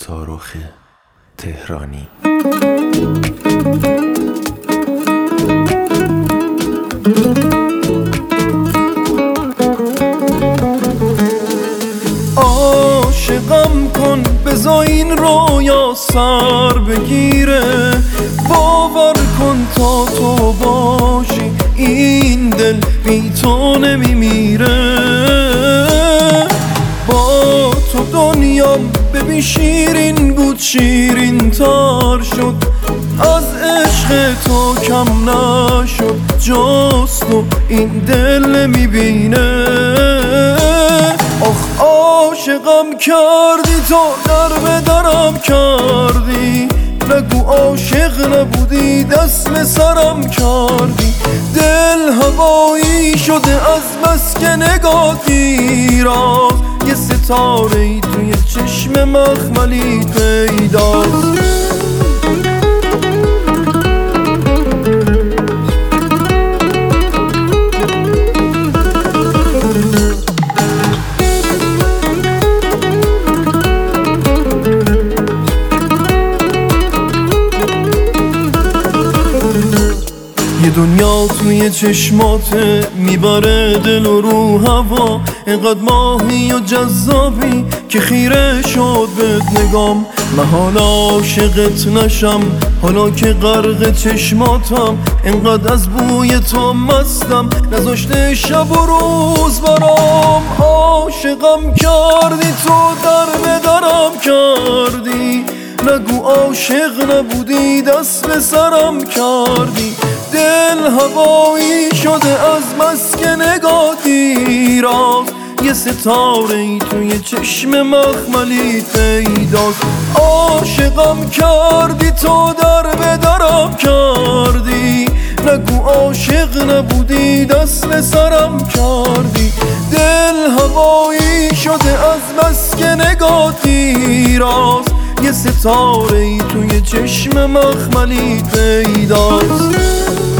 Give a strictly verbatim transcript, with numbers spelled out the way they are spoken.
دوتا رخ تهرانی. عاشقم کن بذار این رویا سر بگیره، باور کن تا تو باشی این دل بی تو نمیمیره. با تو دنیام ببین شیرین بود شیرین تر شد، از عشق تو کم نشد جز تو این دل نمیبینه. آخ عاشقم کردی تو در به درم کردی، نگو عاشق نبودی دست به سرم کردی. دل هوایی شده از بس که نگاه دیراز، یه ستاره ای توی چشم مخملی پیداست. یه دنیا توی چشماته میبره دل و رو هوا، اینقدر ماهی و جذابی که خیره شد بهت نگام. من حالا عاشقت نشم حالا که غرق چشماتم، اینقدر از بوی تو مستم نذاشته شب و روز برام. عاشقم کردی تو در به درم کردی، نگو عاشق نبودی دست به سرم کردی. دل هوایی شده از بس که نگاه دیراست، یه ستاره ای توی چشم مخملی پیداست. عاشقم کردی تو در به درم کردی، نگو عاشق نبودی دست به سرم کردی. دل هوایی شده از بس که نگاه دیراست، یه ستاره ای توی چشم مخملی پیداست.